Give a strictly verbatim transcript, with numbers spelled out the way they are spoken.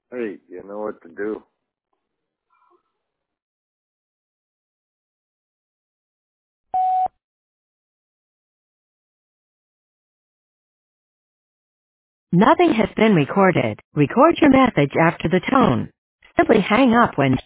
Hey, you know what to do. Nothing has been recorded. Record your message after the tone. Simply hang up when